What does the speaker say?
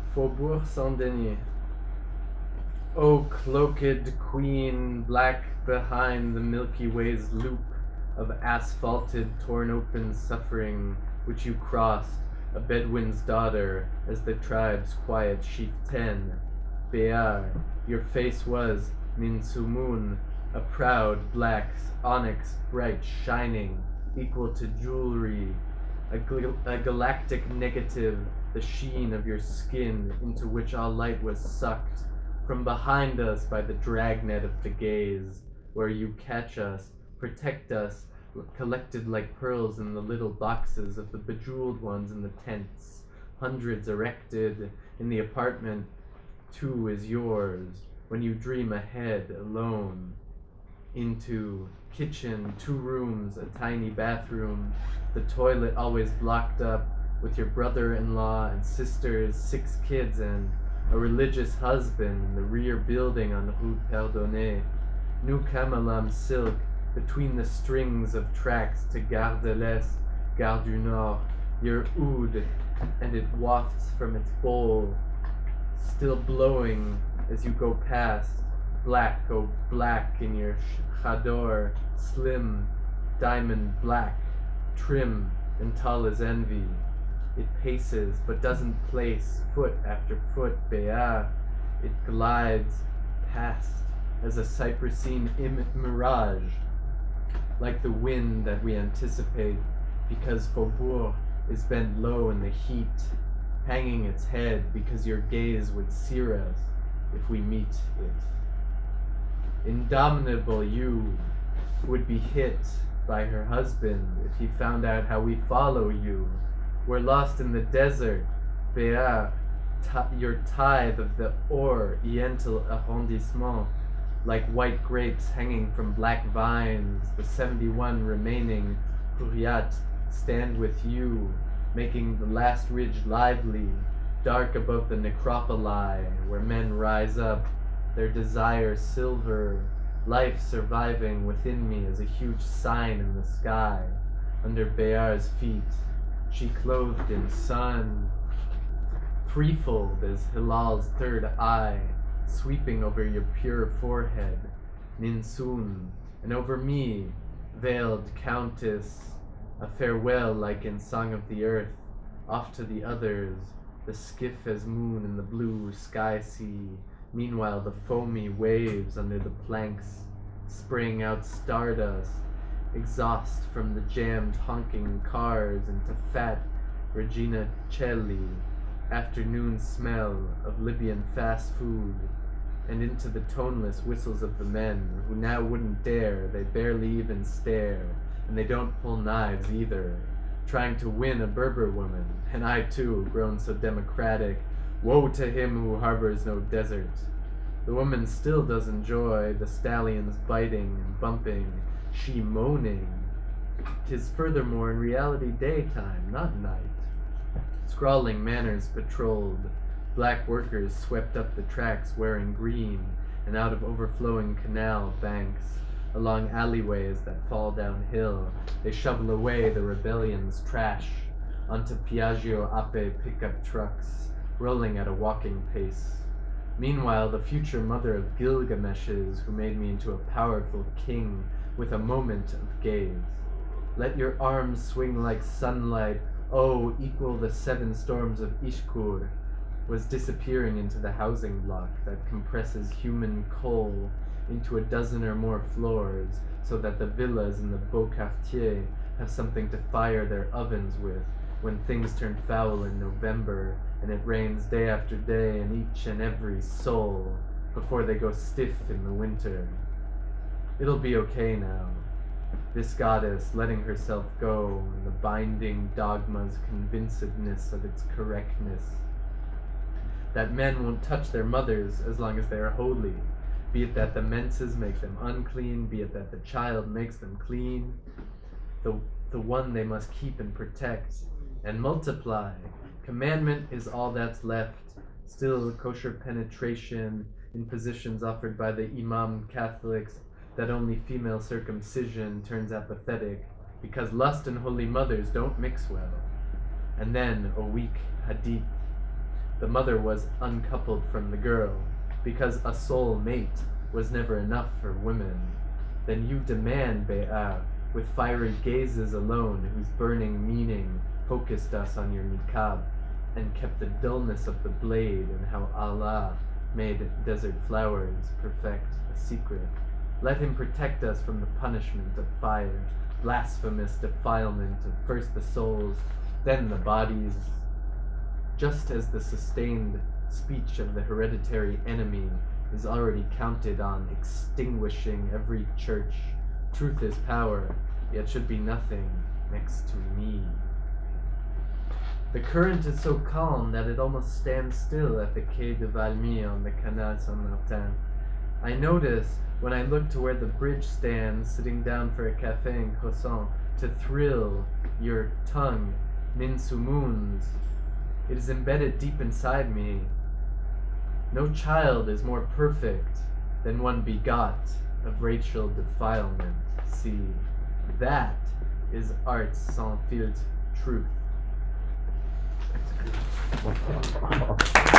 Faubourg Saint-Denis. O cloaked queen, black behind the Milky Way's loop of asphalted, torn-open suffering, which you crossed, a Bedouin's daughter, as the tribe's quiet chieftain. Béar, your face was, Ninsumun, a proud black onyx, bright, shining, equal to jewelry, a galactic negative, the sheen of your skin into which all light was sucked, from behind us by the dragnet of the gaze, where you catch us, protect us, collected like pearls in the little boxes of the bejeweled ones in the tents, hundreds erected in the apartment. Two is yours, when you dream ahead alone, into kitchen, 2 rooms, a tiny bathroom, the toilet always blocked up, with your brother-in-law and sisters, 6 kids, and a religious husband in the rear building on Rue Perdonne. New Camelam silk between the strings of tracks to Gare de l'Est, Gare du Nord, your oud, and it wafts from its bowl, still blowing as you go past. Black, oh black in your chador, slim, diamond black, trim and tall as envy. It paces, but doesn't place, foot after foot, Béar. It glides past as a Cypressine mirage, like the wind that we anticipate, because Faubourg is bent low in the heat, hanging its head because your gaze would sear us if we meet it. Indomitable you would be hit by her husband if he found out how we follow you. We're lost in the desert, Béar, your tithe of the Oriental arrondissement, like white grapes hanging from black vines, the 71 remaining Hurriyat stand with you, making the last ridge lively, dark above the necropoli, where men rise up, their desire silver, life surviving within me as a huge sign in the sky, under Béar's feet, she clothed in sun, threefold as Hilal's third eye, sweeping over your pure forehead, Ninsun, and over me, veiled countess, a farewell like in Song of the Earth, off to the others, the skiff as moon in the blue sky sea, meanwhile the foamy waves under the planks, spraying out stardust, exhaust from the jammed honking cars into fat Regina Celli, afternoon smell of Libyan fast food, and into the toneless whistles of the men who now wouldn't dare, they barely even stare, and they don't pull knives either, trying to win a Berber woman, and I too, grown so democratic, woe to him who harbors no desert. The woman still does enjoy the stallions biting and bumping, she moaning. 'Tis furthermore in reality daytime, not night. Scrawling manners patrolled, black workers swept up the tracks wearing green, and out of overflowing canal banks, along alleyways that fall downhill, they shovel away the rebellion's trash onto Piaggio Ape pickup trucks, rolling at a walking pace. Meanwhile, the future mother of Gilgameshes, who made me into a powerful king with a moment of gaze. Let your arms swing like sunlight, oh, equal the 7 storms of Ishkur, was disappearing into the housing block that compresses human coal into a dozen or more floors, so that the villas in the Beau Quartier have something to fire their ovens with when things turn foul in November and it rains day after day in each and every soul before they go stiff in the winter. It'll be okay now. This goddess letting herself go in the binding dogma's convincedness of its correctness. That men won't touch their mothers as long as they are holy, be it that the menses make them unclean, be it that the child makes them clean. The one they must keep and protect and multiply. Commandment is all that's left. Still kosher penetration in positions offered by the Imam Catholics, that only female circumcision turns apathetic, because lust and holy mothers don't mix well. And then a weak hadith. The mother was uncoupled from the girl, because a soul mate was never enough for women. Then you demand, Be'ah, with fiery gazes alone, whose burning meaning focused us on your niqab, and kept the dullness of the blade, and how Allah made desert flowers perfect a secret. Let him protect us from the punishment of fire, blasphemous defilement of first the souls, then the bodies. Just as the sustained speech of the hereditary enemy is already counted on extinguishing every church, truth is power, yet should be nothing next to me. The current is so calm that it almost stands still at the Quai de Valmy on the Canal Saint-Martin. I notice, when I look to where the bridge stands, sitting down for a café and croissant, to thrill your tongue, Minsoumoons. It is embedded deep inside me. No child is more perfect than one begot of racial defilement. See, that is art's sans filtre truth.